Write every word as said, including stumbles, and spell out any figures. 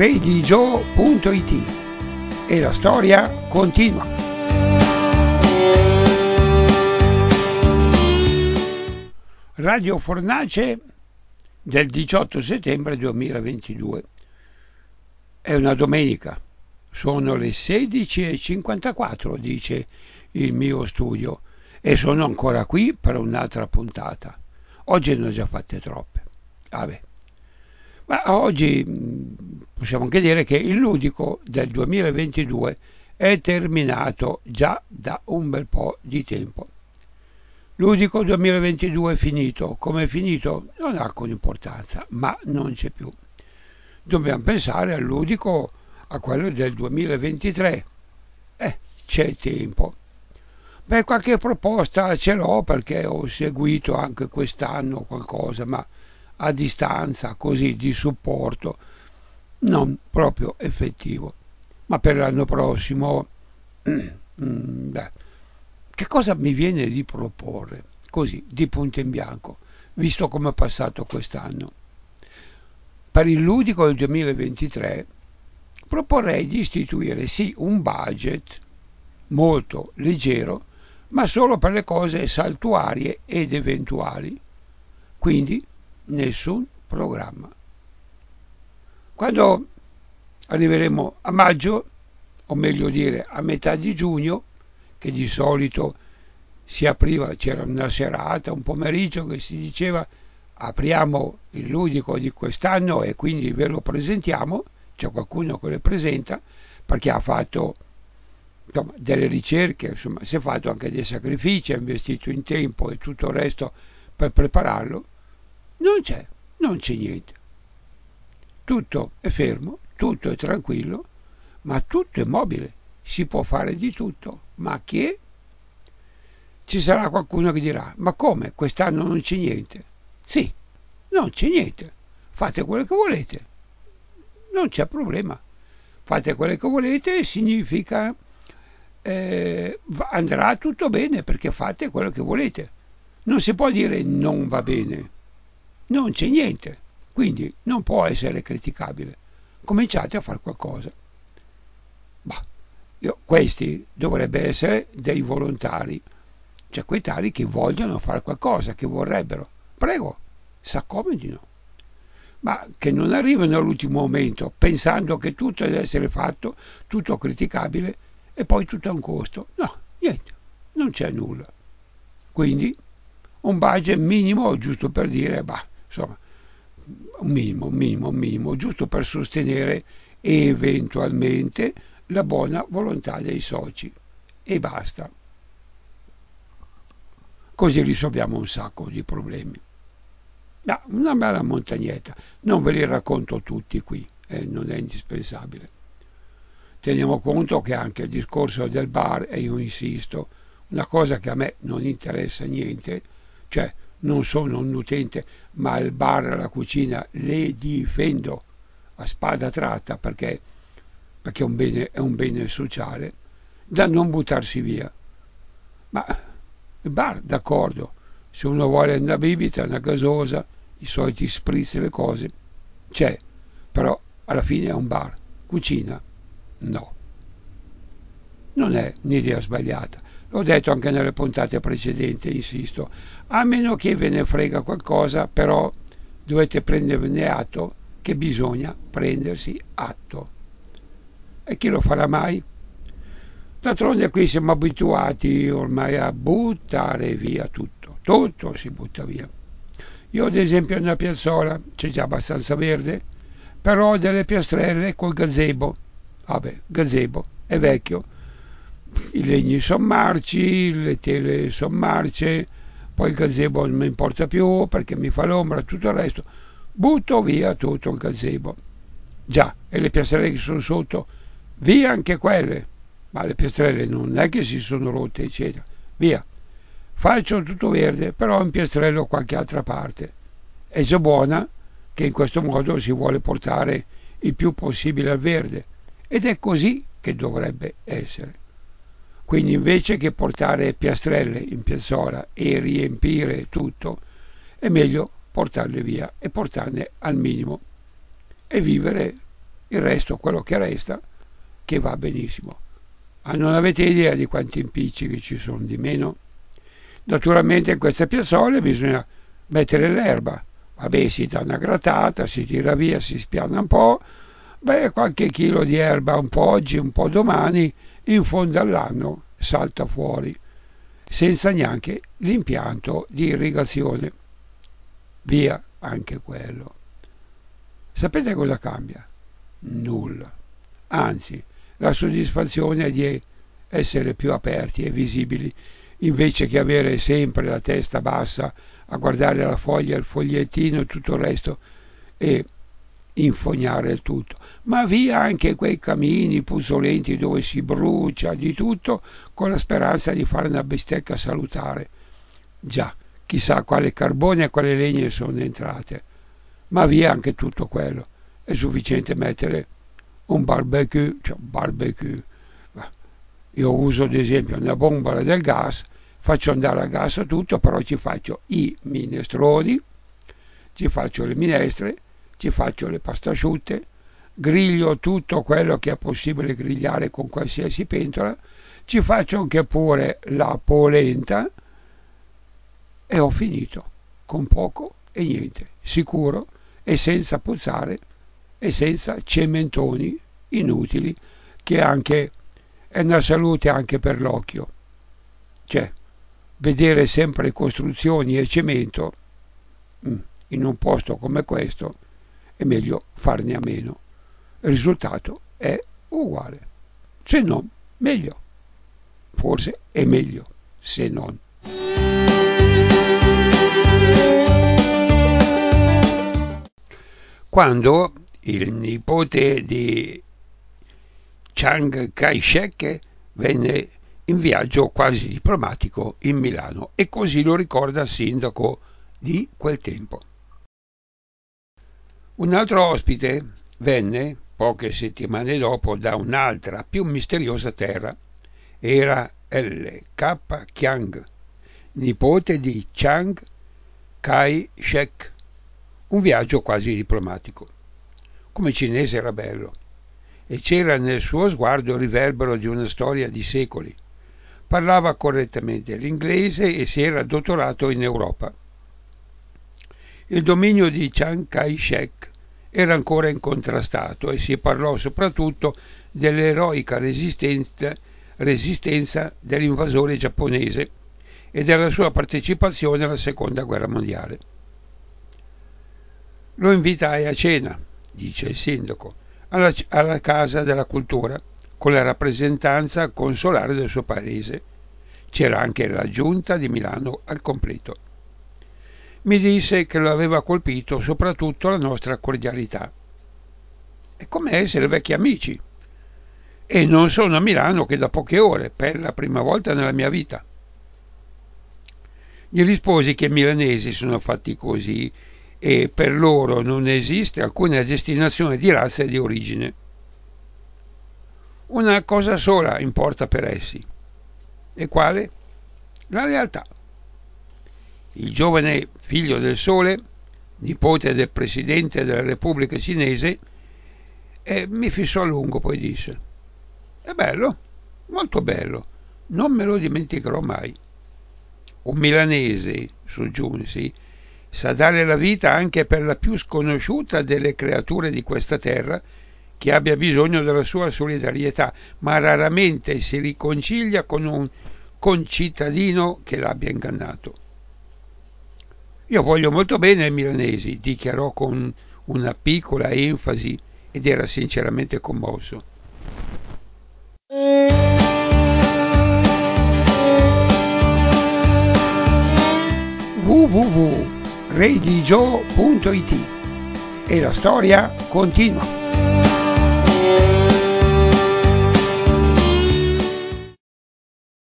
redigio punto it e la storia continua. Radio Fornace del diciotto settembre duemilaventidue. È una domenica, sono le sedici e cinquantaquattro, dice il mio studio, e sono ancora qui per un'altra puntata. Oggi ne ho già fatte troppe. Vabbè. Ma oggi possiamo anche dire che il ludico del duemilaventidue è terminato già da un bel po' di tempo. Ludico duemilaventidue è finito. Come è finito? Non ha alcuna importanza, ma non c'è più. Dobbiamo pensare al ludico, a quello del duemilaventitré. Eh, c'è tempo. Beh, qualche proposta ce l'ho perché ho seguito anche quest'anno qualcosa, ma a distanza, così, di supporto, non proprio effettivo. Ma per l'anno prossimo, beh, che cosa mi viene di proporre, così, di punto in bianco, visto come è passato quest'anno? Per il ludico del duemilaventitré proporrei di istituire sì un budget molto leggero, ma solo per le cose saltuarie ed eventuali. Quindi nessun programma. Quando arriveremo a maggio, o meglio dire a metà di giugno, che di solito si apriva, c'era una serata, un pomeriggio che si diceva apriamo il ludico di quest'anno e quindi ve lo presentiamo, c'è qualcuno che lo presenta perché ha fatto insomma, delle ricerche, insomma, si è fatto anche dei sacrifici, ha investito in tempo e tutto il resto per prepararlo. Non c'è, non c'è niente. Tutto è fermo, tutto è tranquillo, ma tutto è mobile. Si può fare di tutto. Ma che? Ci sarà qualcuno che dirà, ma come? Quest'anno non c'è niente. Sì, non c'è niente. Fate quello che volete. Non c'è problema. Fate quello che volete significa eh, andrà tutto bene perché fate quello che volete. Non si può dire non va bene. Non c'è niente. Quindi non può essere criticabile. Cominciate a fare qualcosa. Bah, io, questi dovrebbero essere dei volontari, cioè quei tali che vogliono fare qualcosa, che vorrebbero. Prego, s'accomodino. Ma che non arrivino all'ultimo momento pensando che tutto deve essere fatto, tutto criticabile e poi tutto a un costo. No, niente, non c'è nulla. Quindi un budget minimo, giusto per dire, bah, insomma, un minimo, un minimo, un minimo, giusto per sostenere eventualmente la buona volontà dei soci. E basta. Così risolviamo un sacco di problemi. No, una bella montagnetta. Non ve li racconto tutti qui, eh, non è indispensabile. Teniamo conto che anche il discorso del bar, e io insisto, una cosa che a me non interessa niente, cioè non sono un utente, ma il bar e la cucina le difendo a spada tratta perché, perché è, un bene, è un bene sociale, da non buttarsi via. Ma il bar, d'accordo, se uno vuole una bibita, una gasosa, i soliti spritz e le cose, c'è, però alla fine è un bar. Cucina, no. Non è un'idea sbagliata. L'ho detto anche nelle puntate precedenti, insisto. A meno che ve ne frega qualcosa, però dovete prendervene atto che bisogna prendersi atto. E chi lo farà mai? D'altronde qui siamo abituati ormai a buttare via tutto. Tutto si butta via. Io ad esempio nella piazzola c'è già abbastanza verde, però ho delle piastrelle col gazebo. Vabbè, gazebo, è vecchio. I legni sono marci, le tele sono marce, poi il gazebo non mi importa più perché mi fa l'ombra, tutto il resto. Butto via tutto il gazebo. Già, e le piastrelle che sono sotto, via anche quelle. Ma le piastrelle non è che si sono rotte, eccetera. Via. Faccio tutto verde, però in piastrello qualche altra parte. È già buona che in questo modo si vuole portare il più possibile al verde. Ed è così che dovrebbe essere. Quindi invece che portare piastrelle in piazzola e riempire tutto, è meglio portarle via e portarne al minimo e vivere il resto, quello che resta, che va benissimo. Ma non avete idea di quanti impicci che ci sono di meno? Naturalmente in queste piazzole bisogna mettere l'erba. Vabbè, si dà una grattata, si tira via, si spiana un po', beh, qualche chilo di erba un po' oggi, un po' domani, in fondo all'anno salta fuori, senza neanche l'impianto di irrigazione. Via anche quello. Sapete cosa cambia? Nulla. Anzi, la soddisfazione è di essere più aperti e visibili, invece che avere sempre la testa bassa a guardare la foglia, il fogliettino e tutto il resto e infognare il tutto. Ma via anche quei camini puzzolenti dove si brucia di tutto con la speranza di fare una bistecca salutare. Già, chissà quale carbone e quale legne sono entrate. Ma via anche tutto quello. È sufficiente mettere un barbecue, cioè un barbecue. Io uso ad esempio una bombola del gas, faccio andare a gas tutto, però ci faccio i minestroni, ci faccio le minestre, ci faccio le pasta asciutte, griglio tutto quello che è possibile grigliare con qualsiasi pentola, ci faccio anche pure la polenta e ho finito, con poco e niente, sicuro e senza puzzare e senza cementoni inutili, che anche è una salute anche per l'occhio. Cioè, vedere sempre costruzioni e cemento in un posto come questo è meglio farne a meno. Il risultato è uguale, se non meglio. Forse è meglio, se non. Quando il nipote di Chiang Kai-shek venne in viaggio quasi diplomatico in Milano, e così lo ricorda il sindaco di quel tempo. Un altro ospite venne poche settimane dopo da un'altra più misteriosa terra. Era L K Chiang, nipote di Chiang Kai-shek. Un viaggio quasi diplomatico. Come cinese era bello, e c'era nel suo sguardo il riverbero di una storia di secoli. Parlava correttamente l'inglese e si era dottorato in Europa. Il dominio di Chiang Kai-shek era ancora incontrastato e si parlò soprattutto dell'eroica resistenza, resistenza dell'invasore giapponese e della sua partecipazione alla seconda guerra mondiale. Lo invitai a cena, dice il sindaco, alla, alla Casa della Cultura, con la rappresentanza consolare del suo paese. C'era anche la giunta di Milano al completo. Mi disse che lo aveva colpito soprattutto la nostra cordialità. È come essere vecchi amici. E non sono a Milano che da poche ore, per la prima volta nella mia vita. Gli risposi che i milanesi sono fatti così e per loro non esiste alcuna destinazione di razza e di origine. Una cosa sola importa per essi. E quale? La realtà. Il giovane figlio del sole, nipote del presidente della Repubblica Cinese, e mi fissò a lungo, poi disse: è bello, molto bello, non me lo dimenticherò mai. Un milanese, soggiunsi, sa dare la vita anche per la più sconosciuta delle creature di questa terra che abbia bisogno della sua solidarietà, ma raramente si riconcilia con un concittadino che l'abbia ingannato. Io voglio molto bene ai milanesi, dichiarò con una piccola enfasi, ed era sinceramente commosso. w w w punto redigio punto it E la storia continua.